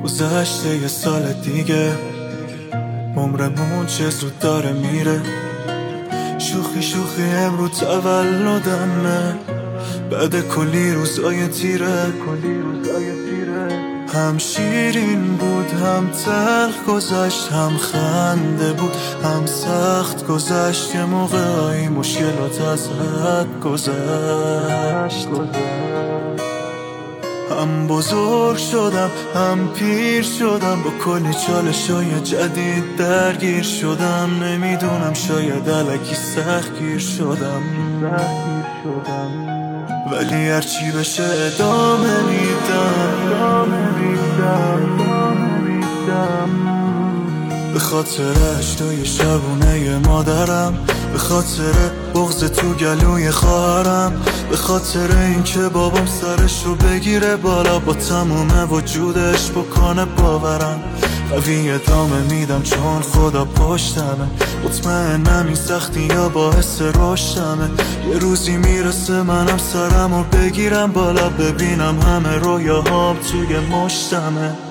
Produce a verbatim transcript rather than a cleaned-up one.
گذشته یه سال دیگه، عمرمون چه زود داره میره. شوخی شوخی امرو تولدمه، بعد کلی روزای تیره. هم شیرین بود هم تلخ گذشت، هم خنده بود هم سخت گذشت. یه موقعی مشکلات ازت گذشت. هم بزرگ شدم هم پیر شدم، با کلی چالشای جدید درگیر شدم. نمیدونم شاید الکی سختگیر شدم، ولی هرچی بشه ادامه میدم. به خاطر اشتای شبونه مادرم، به خاطر بغض تو گلوی خواهرم، به خاطر اینکه بابام سرشو بگیره بالا با تموم وجودش بکنه باورم. قوی ادامه میدم چون خدا پشتمه، مطمئنم این سختی یا باعث رشدمه. یه روزی میرسه منم سرمو بگیرم بالا، ببینم همه رویاهام توی مشتمه.